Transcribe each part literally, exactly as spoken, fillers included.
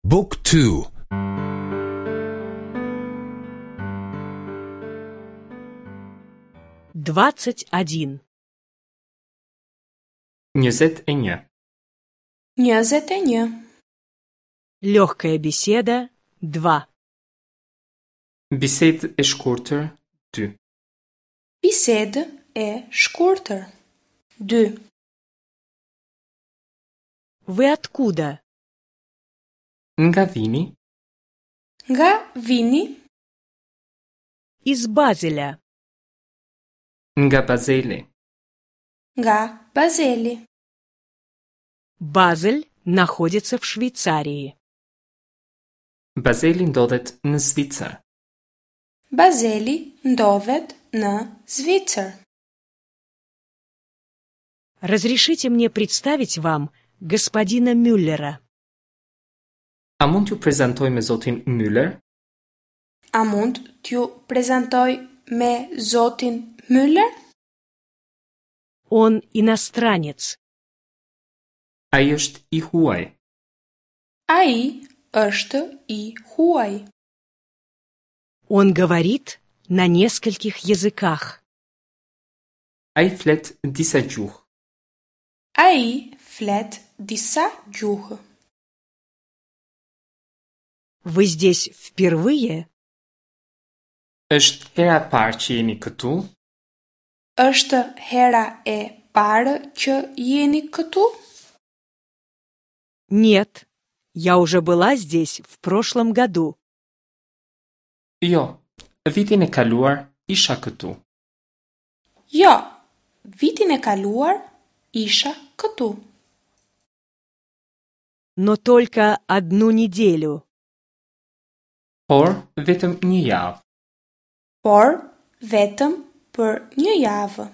Book two. Двадцать один. njëzet e një. njëzet e një. Легкая беседа. Два. Bisedë e shkurtër dy. Bisedë e shkurtër dy. Вы откуда? Nga vini? Nga vini? Из Базеля. Nga Bazeli. Nga Bazeli. Базель находится в Швейцарии. Bazeli ndodhet në Zvicër. Bazeli ndodhet në Zvicër. Разрешите мне представить вам господина Мюллера. A mund t'ju prezantoj me zotin Müller? A mund t'ju prezantoj me zotin Müller? Он иностранец. Ai është i huaj. Ai është i huaj. Он говорит на нескольких языках. Ai flet disa gjuhë. Ai flet disa gjuhë. Вы здесь впервые? Është hera e parë që jeni këtu? Është hera e parë që jeni këtu? Нет, я уже была здесь в прошлом году. Jo, vitin e kaluar isha këtu. Jo, vitin e kaluar isha këtu. Но только одну неделю. Por vetëm një javë. Por vetëm për një javë.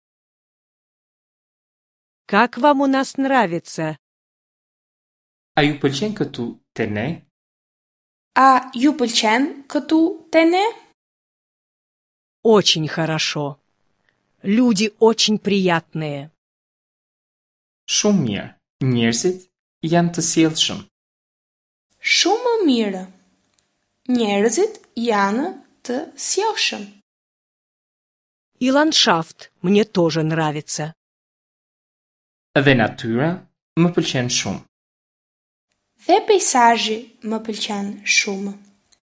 Как вам у нас нравится? A ju pëlqen këtu te ne? A ju pëlqen këtu te ne? Очень хорошо. Люди очень приятные. Shumë mirë. Njerëzit janë të sjellshëm. Shumë mirë. Njerëzit janë të sjellshëm. И ландшафт мне тоже нравится. Dhe natyra më pëlqen shumë. Dhe peizazhi më pëlqen shumë.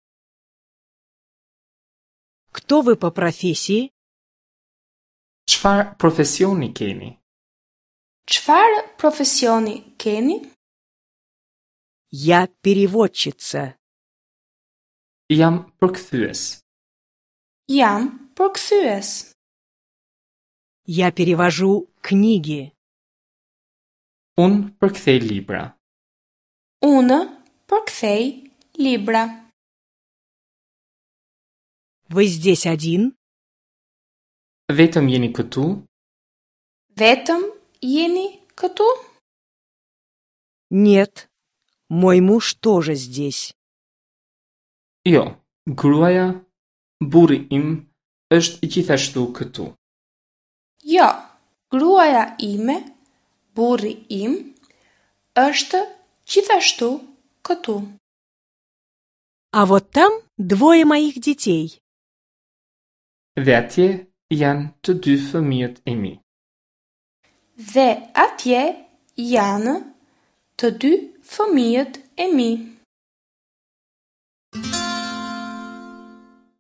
Кто вы по профессии? Çfarë profesioni keni? Çfarë profesioni keni? Я переводчица. Jam përkthyes. Jam përkthyes. Я перевожу книги. Unë përkthej libra. Unë përkthej libra. Вы здесь один? Vetëm jeni këtu? Vetëm jeni këtu? Нет, мой муж тоже здесь. Jo, gruaja, burri im, është gjithashtu këtu. Jo, gruaja ime, burri im, është gjithashtu këtu. А вот там двое моих детей. Dhe atje janë të dy fëmijët e mi. Dhe atje janë të dy fëmijët e mi.